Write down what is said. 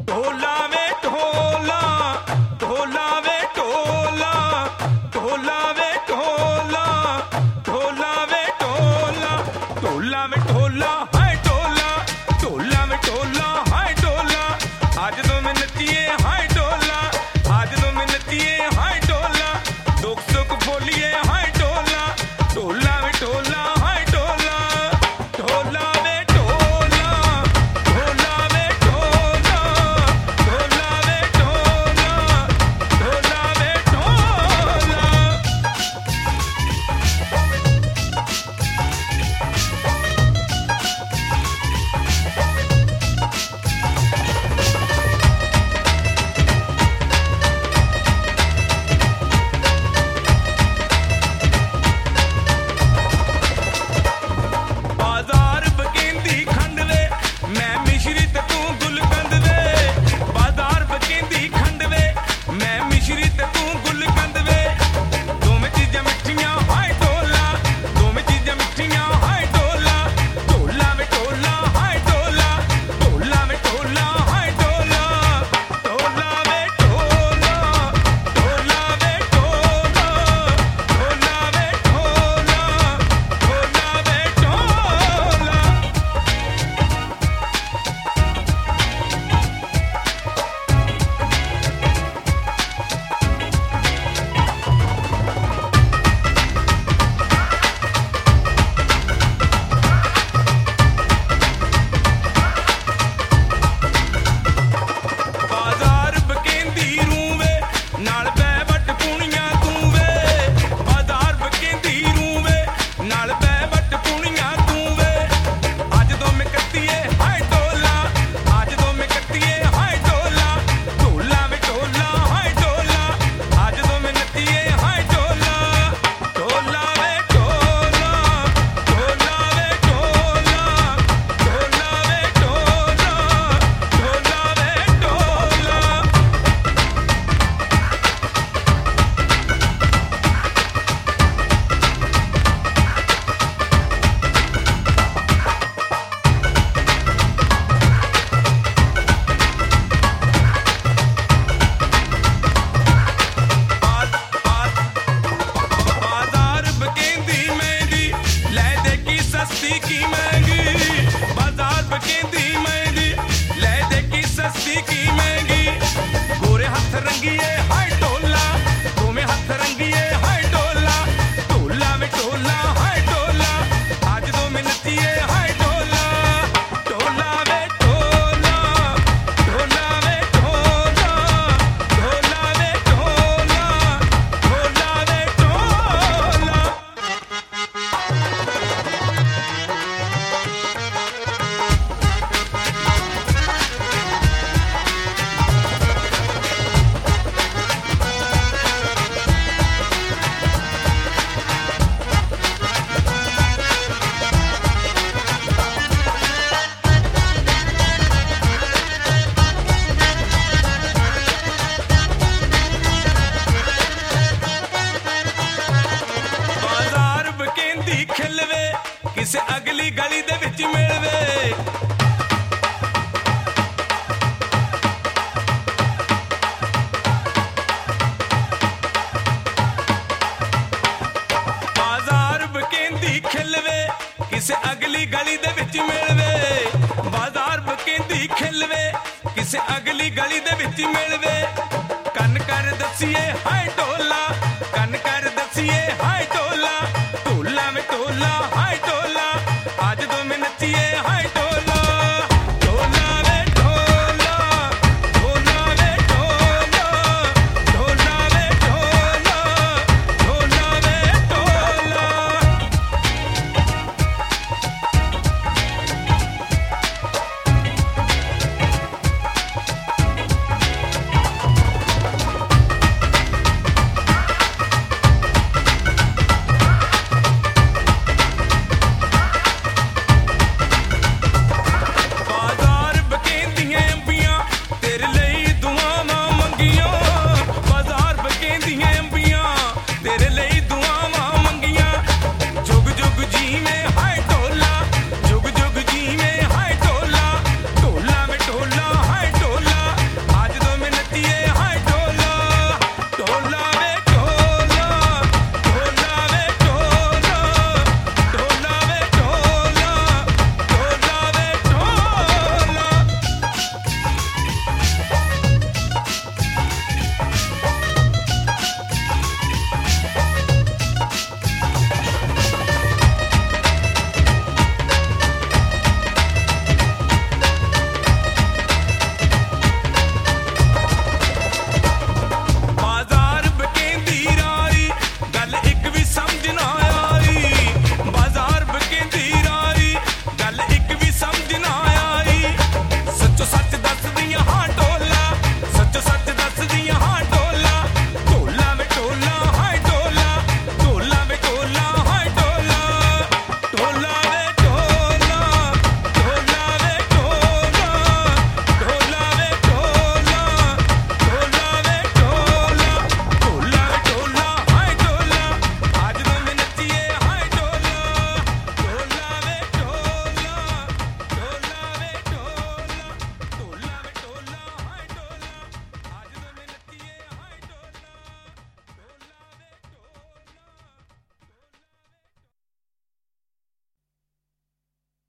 ढोला वे ढोला, ढोला वे ढोला, ढोला वे ढोला, ढोला वे ढोला, ढोला वे ढोला हाय ढोला, ढोला वे ढोला हाय ढोला, आज तो मैं नचिए हाय ढोला, आज तो मैं नचिए हाय ढोला, दुख सुख बोलिए हाय ढोला, ढोला वे ढोला हाय ढोला, ढोला वे ढोला, ढोला वे ढोला, ढोला वे ढोला, ढोला वे ढोला। बाजार बकेंदी खंड वे, मैं मिश्रित तू गुलकंद वे, बाजार बकेंदी खंड वे, मैं मिश्रित तू गुलकंद वे, दोवें चीजां मिठियां हाय ढोला, दोवें चीजां मिठियां हाय ढोला, ढोला वे ढोला हाय ढोला, ढोला वे ढोला हाय ढोला, ढोला वे ढोला, ढोला वे ढोला, ढोला वे ढोला, ढोला वे ढोला। बाजार बकेंदी रूवे, नाल पै बट पुणियां तू वे, बाजार बकेंदी रूवे, नाल पै बट पुणियां तू वे, आज तो मैं कत्तिए हाय ढोला, आज तो मैं कत्तिए हाय ढोला, ढोला वे ढोला हाय ढोला, आज तो मैं नचिए हाय ढोला, ढोला वे ढोला, ढोला वे ढोला, ढोला वे ढोला, ढोला वे ढोला। बाजार बकेंदी महंगी, ले दे की सस्ती की महंगी, बाजार बकेंदी महंगी, ले दे की सस्ती की महंगी, गोरे हथ रंगिए हाय ढोला, तुम्हें हथ रंगिए हाय ढोला, ढोला वे ढोला हाय ढोला, आज तो मैं नचिए हाय ढोला, ढोला वे ढोला, ढोला वे ढोला, ढोला वे ढोला, ढोला वे ढोला। बाजार बकेंदी खिलवे, किसे अगली गली दे विच मिलवे, बाजार बकेंदी खिलवे, किसे अगली गली दे विच मिलवे, बाजार बकेंदी खिलवे, किसे अगली गली दे विच मिलवे, कन कर दसिए हाय ढोला, कन कर दसिए हाय ढोला, ढोला वे ढोला हाय ढोला, आज तो मैं नचिए हाय ढोला, ढोला वे ढोला, ढोला वे ढोला, ढोला वे ढोला, ढोला वे ढोला। यहाँ